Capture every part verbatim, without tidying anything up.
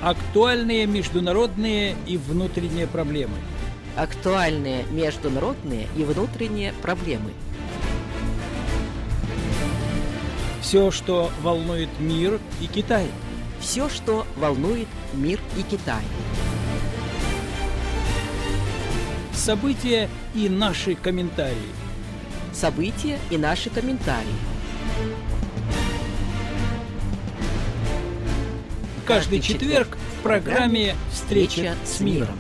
Актуальные международные и внутренние проблемы. Актуальные международные и внутренние проблемы. Все, что волнует мир и Китай. Все, что волнует мир и Китай. События и наши комментарии. События и наши комментарии. Каждый четверг в программе «Встреча с миром».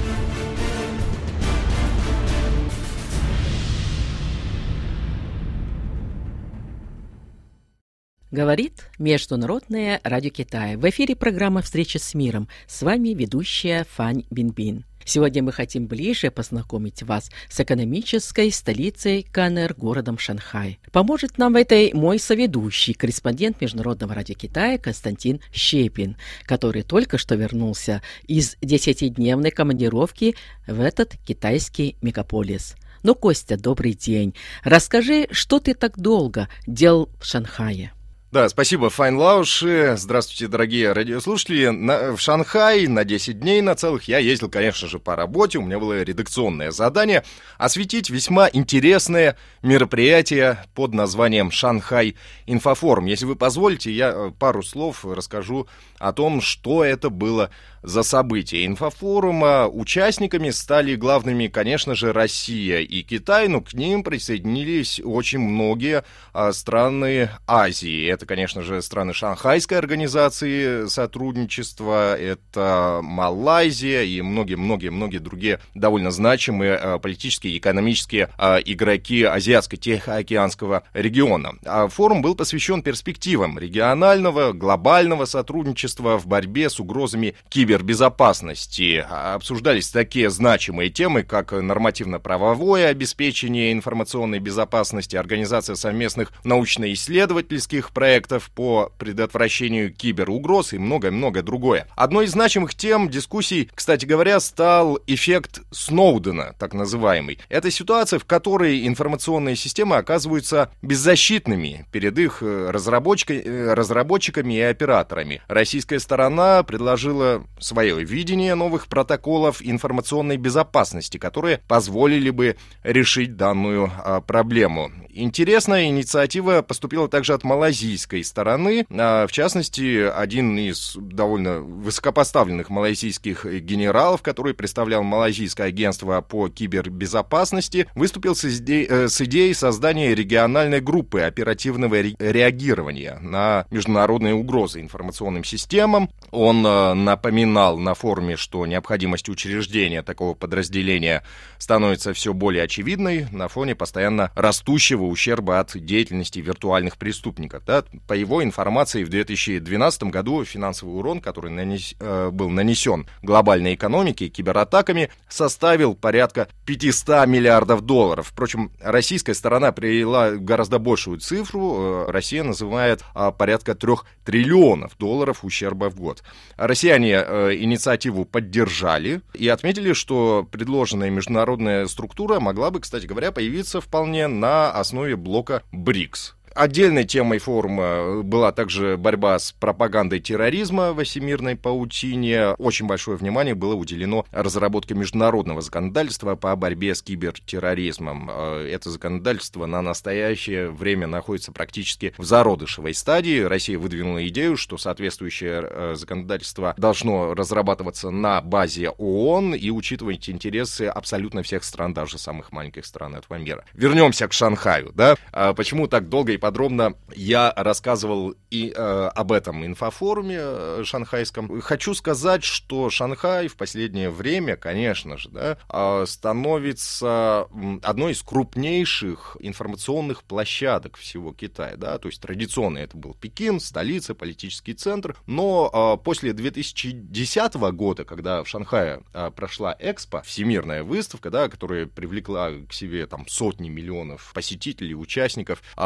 Говорит Международное радио Китая. В эфире программа «Встреча с миром». С вами ведущая Фань Бинбин. Сегодня мы хотим ближе познакомить вас с экономической столицей КНР, городом Шанхай. Поможет нам в этой мой соведущий, корреспондент Международного радио Китая Константин Щепин, который только что вернулся из десятидневной командировки в этот китайский мегаполис. Ну, Костя, добрый день. Расскажи, что ты так долго делал в Шанхае? Да, спасибо, Файн Лауши. Здравствуйте, дорогие радиослушатели. На, в Шанхай на десять дней на целых я ездил, конечно же, по работе. У меня было редакционное задание осветить весьма интересное мероприятие под названием «Шанхай Инфофорум». Если вы позволите, я пару слов расскажу о том, что это было за событие инфофорума. Участниками стали главными, конечно же, Россия и Китай, но к ним присоединились очень многие а, страны Азии. Это, конечно же, страны Шанхайской организации сотрудничества, это Малайзия и многие-многие-многие другие довольно значимые а, политические и экономические а, игроки Азиатско-Тихоокеанского региона. А форум был посвящен перспективам регионального, глобального сотрудничества в борьбе с угрозами кибербезопасности. безопасности. Обсуждались такие значимые темы, как нормативно-правовое обеспечение информационной безопасности, организация совместных научно-исследовательских проектов по предотвращению киберугроз и многое-многое другое. Одной из значимых тем дискуссий, кстати говоря, стал эффект Сноудена, так называемый. Это ситуация, в которой информационные системы оказываются беззащитными перед их разработчиками и операторами. Российская сторона предложила свое видение новых протоколов информационной безопасности, которые позволили бы решить данную а, проблему. Интересная инициатива поступила также от малайзийской стороны. А, в частности, один из довольно высокопоставленных малайзийских генералов, который представлял малайзийское агентство по кибербезопасности, выступил с, иде- э, с идеей создания региональной группы оперативного ре- реагирования на международные угрозы информационным системам. Он э, напоминал на форуме, что необходимость учреждения такого подразделения становится все более очевидной на фоне постоянно растущего ущерба от деятельности виртуальных преступников. Да? По его информации, в две тысячи двенадцатом году финансовый урон, который нанес, э, был нанесен глобальной экономике кибератаками, составил порядка пятьсот миллиардов долларов. Впрочем, российская сторона привела гораздо большую цифру. Россия называет э, порядка трех триллионов долларов ущерба в год. Россияне э, инициативу поддержали и отметили, что предложенная международная структура могла бы, кстати говоря, появиться вполне на основе блока БРИКС. Отдельной темой форума была также борьба с пропагандой терроризма во всемирной паутине. Очень большое внимание было уделено разработке международного законодательства по борьбе с кибертерроризмом. Это законодательство на настоящее время находится практически в зародышевой стадии. Россия выдвинула идею, что соответствующее законодательство должно разрабатываться на базе ООН и учитывать интересы абсолютно всех стран, даже самых маленьких стран этого мира. Вернемся к Шанхаю, да? Почему так долго и подробно я рассказывал и э, об этом инфофоруме э, шанхайском. Хочу сказать, что Шанхай в последнее время, конечно же, да, э, становится одной из крупнейших информационных площадок всего Китая. Да? То есть традиционно это был Пекин, столица, политический центр. Но э, после две тысячи десятого года, когда в Шанхае э, прошла Экспо, всемирная выставка, да, которая привлекла к себе там, сотни миллионов посетителей, участников, э, Шанхай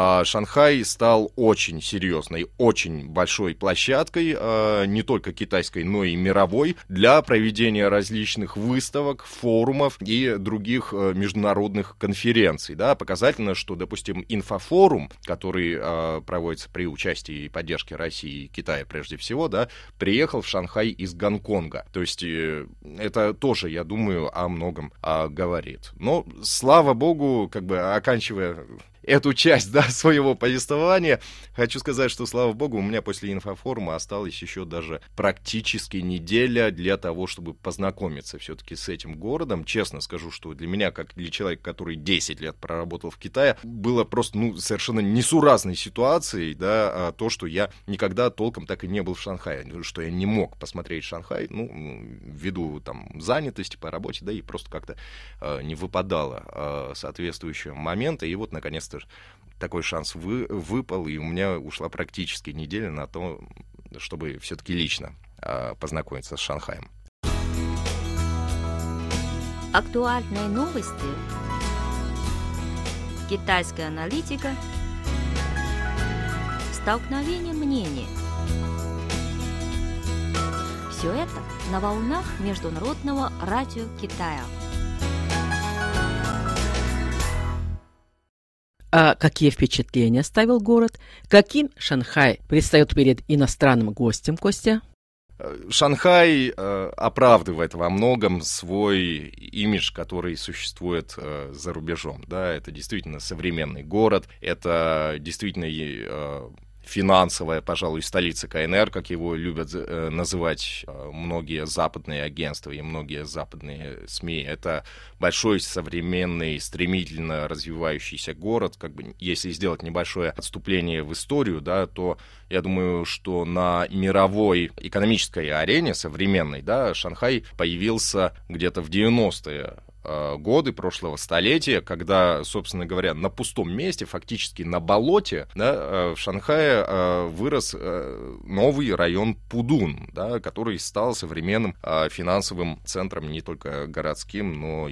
Шанхай стал очень серьезной, очень большой площадкой, э, не только китайской, но и мировой, для проведения различных выставок, форумов и других э, международных конференций. Да. Показательно, что, допустим, инфофорум, который э, проводится при участии и поддержке России и Китая прежде всего, да, приехал в Шанхай из Гонконга. То есть э, это тоже, я думаю, о многом э, говорит. Но, слава богу, как бы оканчивая эту часть, да, своего повествования, хочу сказать, что, слава богу, у меня после инфофорума осталась еще даже практически неделя для того, чтобы познакомиться все-таки с этим городом. Честно скажу, что для меня, как для человека, который десять лет проработал в Китае, было просто, ну, совершенно несуразной ситуацией, да, то, что я никогда толком так и не был в Шанхае, что я не мог посмотреть Шанхай, ну, ввиду там занятости по работе, да, и просто как-то э, не выпадало э, соответствующего момента, и вот, наконец-то, такой шанс вы, выпал, и у меня ушла практически неделя на то, чтобы все-таки лично э, познакомиться с Шанхаем. Актуальные новости. Китайская аналитика. Столкновение мнений. Все это на волнах Международного радио Китая. А какие впечатления оставил город? Каким Шанхай предстает перед иностранным гостем, Костя? Шанхай э, оправдывает во многом свой имидж, который существует э, за рубежом. Да? Это действительно современный город, это действительно э, финансовая, пожалуй, столица КНР, как его любят э, называть э, многие западные агентства и многие западные СМИ. Это большой, современный, стремительно развивающийся город. Как бы, если сделать небольшое отступление в историю, да, то я думаю, что на мировой экономической арене современной, да, Шанхай появился где-то в девяностые годы прошлого столетия, когда, собственно говоря, на пустом месте, фактически на болоте, да, в Шанхае вырос новый район Пудун, да, который стал современным финансовым центром не только городским, но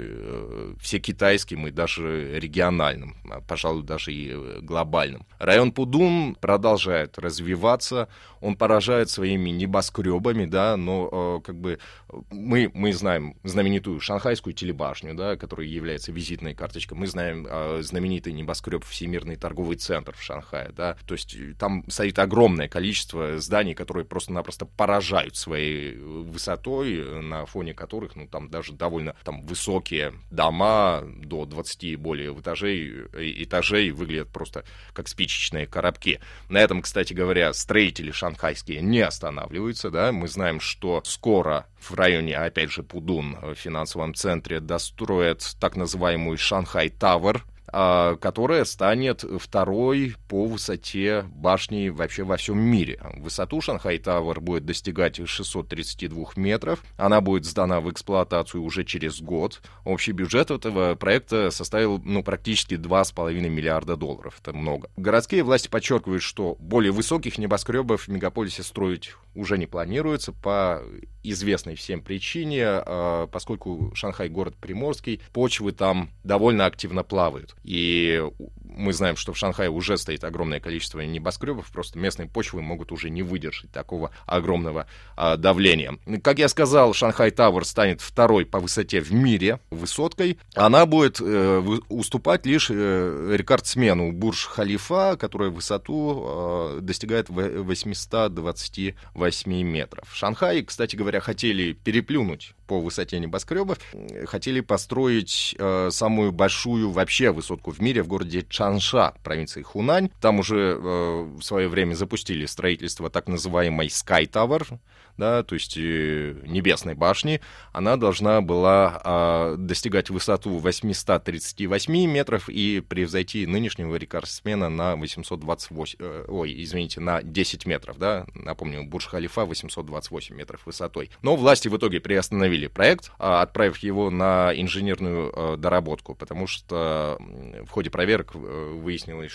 и всекитайским и даже региональным, пожалуй, даже и глобальным. Район Пудун продолжает развиваться, он поражает своими небоскребами, да, но как бы мы, мы знаем знаменитую шанхайскую телебашню, да, которая является визитной карточкой. Мы знаем э, знаменитый небоскреб Всемирный торговый центр в Шанхае, да, то есть там стоит огромное количество зданий, которые просто-напросто поражают своей высотой, на фоне которых, ну, там даже довольно там высокие дома до двадцати и более этажей, этажей выглядят просто как спичечные коробки. На этом, кстати говоря, строители шанхайские не останавливаются, да, мы знаем, что скоро в районе, опять же, Пудун, в финансовом центре, достроят так называемую Шанхай Тавер, которая станет второй по высоте башни вообще во всем мире. Высоту Шанхай Тавер будет достигать шестьсот тридцать два метров. Она будет сдана в эксплуатацию уже через год. Общий бюджет этого проекта составил, ну, практически два с половиной миллиарда долларов. Это много. Городские власти подчеркивают, что более высоких небоскребов в мегаполисе строить уже не планируется по известной всем причине, поскольку Шанхай город приморский, почвы там довольно активно плавают. И мы знаем, что в Шанхае уже стоит огромное количество небоскребов, просто местные почвы могут уже не выдержать такого огромного а, давления. Как я сказал, Шанхай Тавер станет второй по высоте в мире высоткой. Она будет э, уступать лишь э, рекордсмену Бурдж-Халифа, которая высоту э, достигает восемьсот двадцать восемь метров. В Шанхае, кстати говоря, хотели переплюнуть по высоте небоскребов, хотели построить э, самую большую вообще высотку в мире в городе Чанша, провинции Хунань. Там уже э, в свое время запустили строительство так называемой Sky Tower, да, то есть э, небесной башни. Она должна была э, достигать высоту восемьсот тридцать восемь метров и превзойти нынешнего рекордсмена на восемьсот двадцать восемь, э, ой, извините, на десять метров, да, напомню, Бурдж-Халифа восемьсот двадцать восемь метров высотой. Но власти в итоге приостановили проект, отправив его на инженерную доработку, потому что в ходе проверок выяснилось,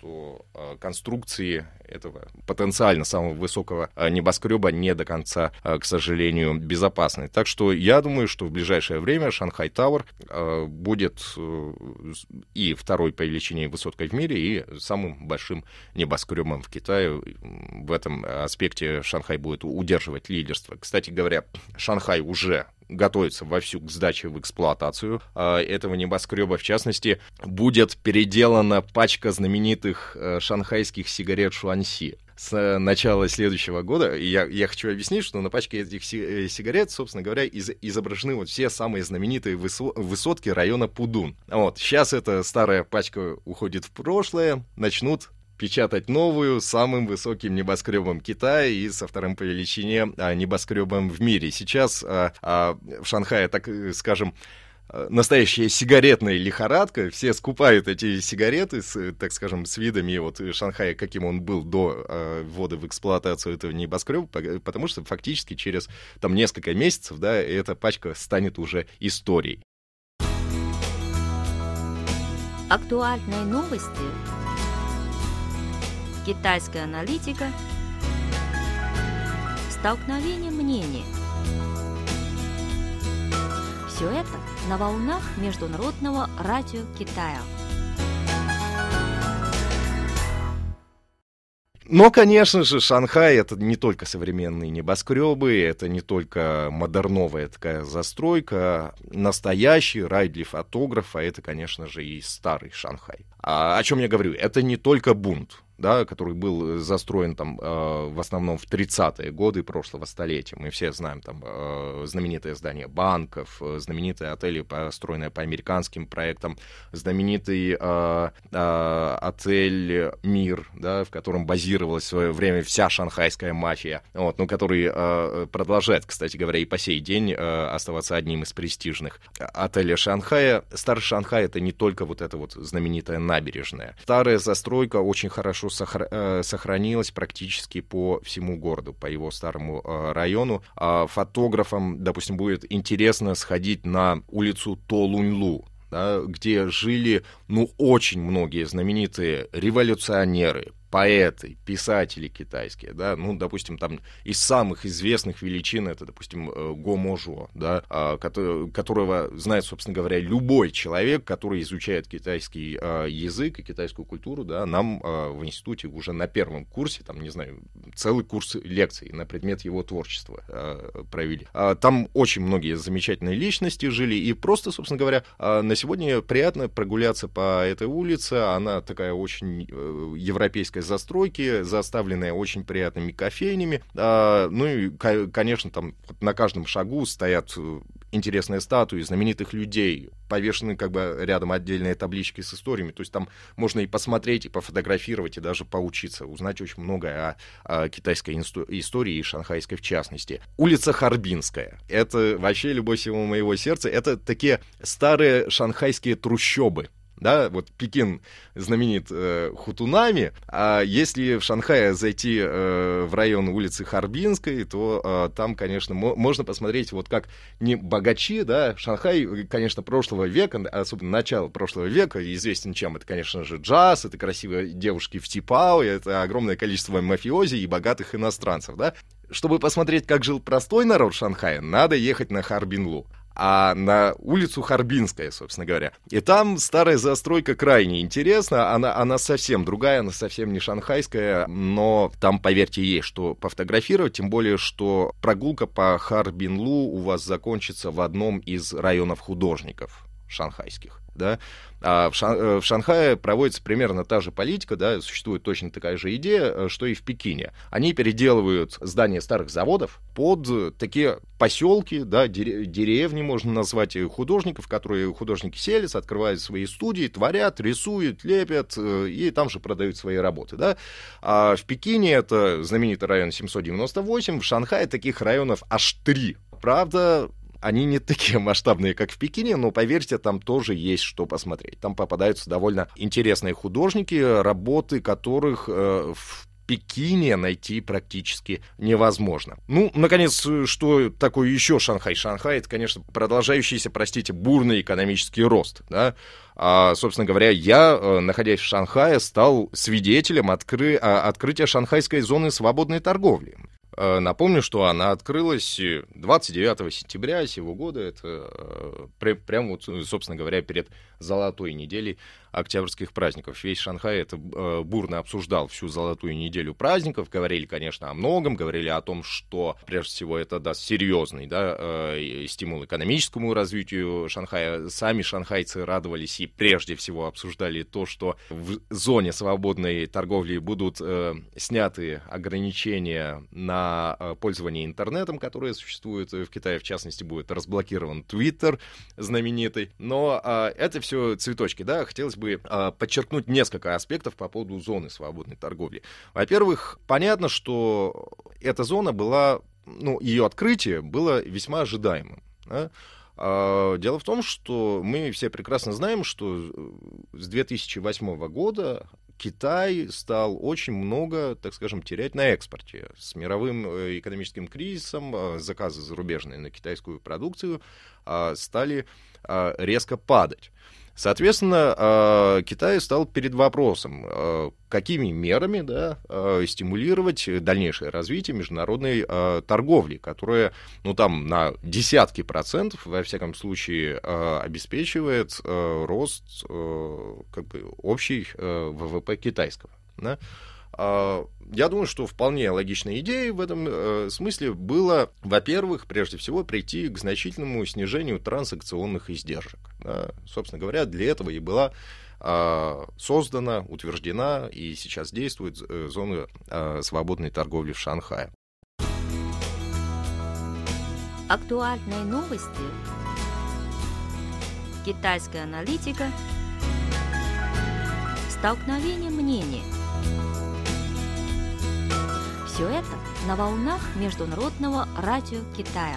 что конструкции этого потенциально самого высокого небоскреба не до конца, к сожалению, безопасны. Так что я думаю, что в ближайшее время Шанхай Тауэр будет и второй по величине высоткой в мире, и самым большим небоскребом в Китае. В этом аспекте Шанхай будет удерживать лидерство. Кстати говоря, Шанхай уже готовится вовсю к сдаче в эксплуатацию этого небоскреба. В частности, будет переделана пачка знаменитых шанхайских сигарет Шуанси. С начала следующего года, я, я хочу объяснить, что на пачке этих сигарет, собственно говоря, из, изображены вот все самые знаменитые высо- высотки района Пудун. Вот, сейчас эта старая пачка уходит в прошлое, начнут печатать новую самым высоким небоскребом Китая и со вторым по величине а, небоскребом в мире. Сейчас а, а, в Шанхае, так скажем, настоящая сигаретная лихорадка. Все скупают эти сигареты, с, так скажем, с видами вот Шанхая, каким он был до э, ввода в эксплуатацию этого небоскреба, потому что фактически через там, несколько месяцев, да, эта пачка станет уже историей. Актуальные новости. Китайская аналитика. Столкновение мнений. Все это на волнах Международного радио Китая. Но, конечно же, Шанхай — это не только современные небоскребы, это не только модерновая такая застройка. Настоящий рай для фотографа — это, конечно же, и старый Шанхай. А о чем я говорю? Это не только Бунт, да, который был застроен там э, в основном в тридцатые годы прошлого столетия. Мы все знаем там э, знаменитое здание банков, э, знаменитые отели, построенные по американским проектам, знаменитый э, э, отель «Мир», да, в котором базировалась в свое время вся шанхайская мафия, вот, ну, который э, продолжает, кстати говоря, и по сей день э, оставаться одним из престижных отелей Шанхая. Старый Шанхай — это не только вот эта вот знаменитая набережная. Старая застройка очень хорошо сохранилась практически по всему городу, по его старому району. Фотографам, допустим, будет интересно сходить на улицу Толуньлу, да, где жили, ну, очень многие знаменитые революционеры, поэты, писатели китайские, да, ну, допустим, там из самых известных величин это, допустим, Го Мо Жо, да, которого знает, собственно говоря, любой человек, который изучает китайский язык и китайскую культуру, да, нам в институте уже на первом курсе, там, не знаю, целый курс лекций на предмет его творчества провели. Там очень многие замечательные личности жили, и просто, собственно говоря, на сегодня приятно прогуляться по этой улице, она такая очень европейская застройки, заставленная очень приятными кофейнями. А, ну и, конечно, там на каждом шагу стоят интересные статуи знаменитых людей, повешены как бы рядом отдельные таблички с историями. То есть там можно и посмотреть, и пофотографировать, и даже поучиться, узнать очень многое о, о китайской инсто- истории и шанхайской в частности. Улица Харбинская. Это вообще любовь всего моего сердца. Это такие старые шанхайские трущобы. Да, вот Пекин знаменит э, хутунами, а если в Шанхае зайти э, в район улицы Харбинской, то э, там, конечно, мо- можно посмотреть, вот как не богачи, да, Шанхай, конечно, прошлого века, особенно начала прошлого века, известен чем? Это, конечно же, джаз, это красивые девушки в Типао, это огромное количество мафиози и богатых иностранцев, да. Чтобы посмотреть, как жил простой народ Шанхая, надо ехать на Харбинлу. А на улицу Харбинская, собственно говоря. И там старая застройка крайне интересна, она, она совсем другая, она совсем не шанхайская, но там, поверьте, есть что пофотографировать, тем более, что прогулка по Харбинлу у вас закончится в одном из районов художников шанхайских. Да? А в, Шан- в Шанхае проводится примерно та же политика, да, существует точно такая же идея, что и в Пекине. Они переделывают здания старых заводов под такие поселки, да, деревни, можно назвать, художников, которые художники селятся, открывают свои студии, творят, рисуют, лепят, и там же продают свои работы. Да? А в Пекине это знаменитый район семьсот девяносто восемь, в Шанхае таких районов аж три. Правда, они не такие масштабные, как в Пекине, но, поверьте, там тоже есть что посмотреть. Там попадаются довольно интересные художники, работы которых э, в Пекине найти практически невозможно. Ну, наконец, что такое еще Шанхай? Шанхай — это, конечно, продолжающийся, простите, бурный экономический рост, да. А, собственно говоря, я, находясь в Шанхае, стал свидетелем откры... открытия шанхайской зоны свободной торговли. Напомню, что она открылась двадцать девятого сентября сего года, это прямо, вот, собственно говоря, перед золотой неделей октябрьских праздников. Весь Шанхай это бурно обсуждал всю золотую неделю праздников, говорили, конечно, о многом, говорили о том, что, прежде всего, это даст серьезный, да, стимул экономическому развитию Шанхая. Сами шанхайцы радовались и прежде всего обсуждали то, что в зоне свободной торговли будут э, сняты ограничения на пользование интернетом, которые существуют в Китае, в частности, будет разблокирован Твиттер знаменитый. Но э, это все цветочки, да, хотелось бы э, подчеркнуть несколько аспектов по поводу зоны свободной торговли. Во-первых, понятно, что эта зона была, ну, ее открытие было весьма ожидаемым, да? Дело в том, что мы все прекрасно знаем, что с две тысячи восьмого года Китай стал очень много, так скажем, терять на экспорте. С мировым экономическим кризисом заказы зарубежные на китайскую продукцию стали резко падать. Соответственно, Китай стал перед вопросом, какими мерами, да, стимулировать дальнейшее развитие международной торговли, которая, ну, там, на десятки процентов, во всяком случае, обеспечивает рост, как бы, общей ВВП китайского, да. Я думаю, что вполне логичной идеей в этом э, смысле было, во-первых, прежде всего, прийти к значительному снижению транзакционных издержек. Да. Собственно говоря, для этого и была э, создана, утверждена и сейчас действует э, зона э, свободной торговли в Шанхае. Актуальные новости. Китайская аналитика. Столкновение мнений. Все это на волнах Международного радио Китая.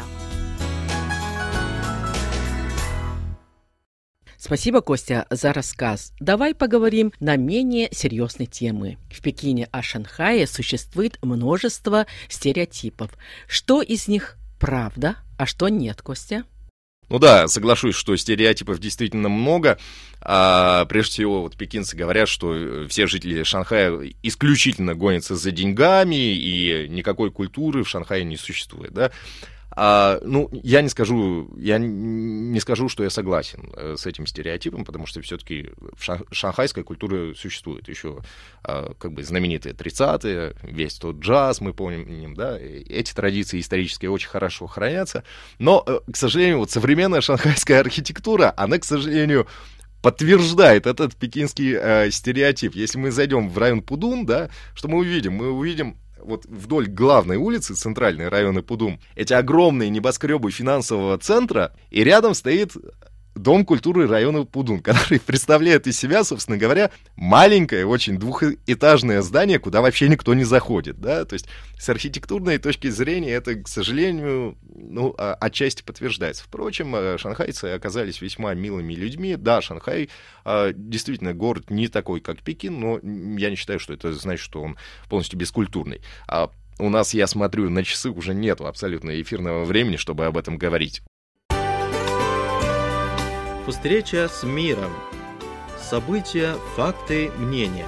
Спасибо, Костя, за рассказ. Давай поговорим на менее серьезные темы. В Пекине о Шанхае существует множество стереотипов. Что из них правда, а что нет, Костя? Ну да, соглашусь, что стереотипов действительно много. А, прежде всего, вот пекинцы говорят, что все жители Шанхая исключительно гонятся за деньгами, и никакой культуры в Шанхае не существует, да. А, ну, я не скажу, я не скажу, что я согласен с этим стереотипом, потому что все-таки шанхайская культура существует. Еще а, как бы знаменитые тридцатые, весь тот джаз, мы помним, да, эти традиции исторические очень хорошо хранятся. Но, к сожалению, вот современная шанхайская архитектура, она, к сожалению, подтверждает этот пекинский э, стереотип. Если мы зайдем в район Пудун, да, что мы увидим? Мы увидим вот вдоль главной улицы, центральной района Пудун, эти огромные небоскребы финансового центра, и рядом стоит Дом культуры района Пудун, который представляет из себя, собственно говоря, маленькое, очень двухэтажное здание, куда вообще никто не заходит, да, то есть с архитектурной точки зрения это, к сожалению, ну, отчасти подтверждается. Впрочем, шанхайцы оказались весьма милыми людьми. Да, Шанхай действительно город не такой, как Пекин, но я не считаю, что это значит, что он полностью бескультурный. А у нас, я смотрю, на часы уже нету абсолютно эфирного времени, чтобы об этом говорить. Встреча с миром. События, факты, мнения.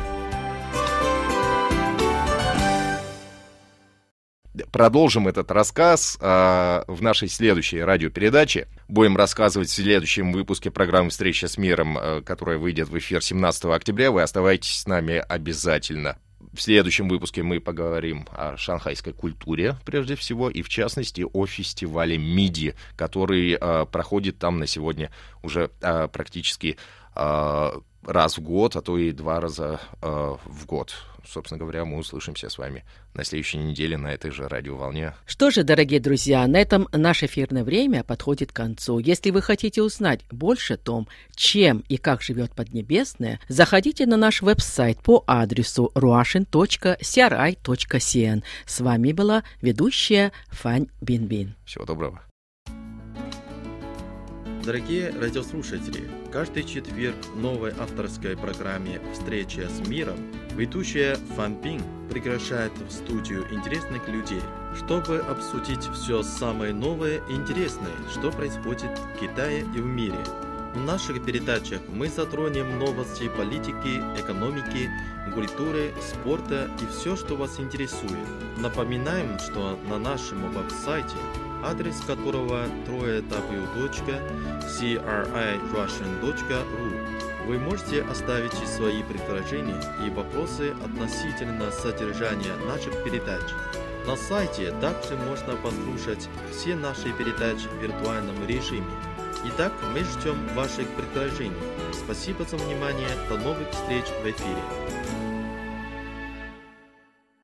Продолжим этот рассказ э, в нашей следующей радиопередаче. Будем рассказывать в следующем выпуске программы «Встреча с миром», э, которая выйдет в эфир семнадцатого октября. Вы оставайтесь с нами обязательно. В следующем выпуске мы поговорим о шанхайской культуре, прежде всего, и в частности о фестивале МИДИ, который э, проходит там на сегодня уже э, практически э, раз в год, а то и два раза э, в год. Собственно говоря, мы услышимся с вами на следующей неделе на этой же радиоволне. Что же, дорогие друзья, на этом наше эфирное время подходит к концу. Если вы хотите узнать больше о том, чем и как живет Поднебесная, заходите на наш веб-сайт по адресу russian точка си ар ай точка си эн. С вами была ведущая Фань Бинбин. Всего доброго. Дорогие радиослушатели, каждый четверг в новой авторской программе «Встреча с миром» ведущая Фан Бин приглашает в студию интересных людей, чтобы обсудить все самое новое и интересное, что происходит в Китае и в мире. В наших передачах мы затронем новости политики, экономики, культуры, спорта и все, что вас интересует. Напоминаем, что на нашем веб-сайте, адрес которого дабл ю дабл ю дабл ю точка си ар ай russian точка ру, вы можете оставить свои предложения и вопросы относительно содержания наших передач. На сайте также можно послушать все наши передачи в виртуальном режиме. Итак, мы ждем ваших предложений. Спасибо за внимание. До новых встреч в эфире.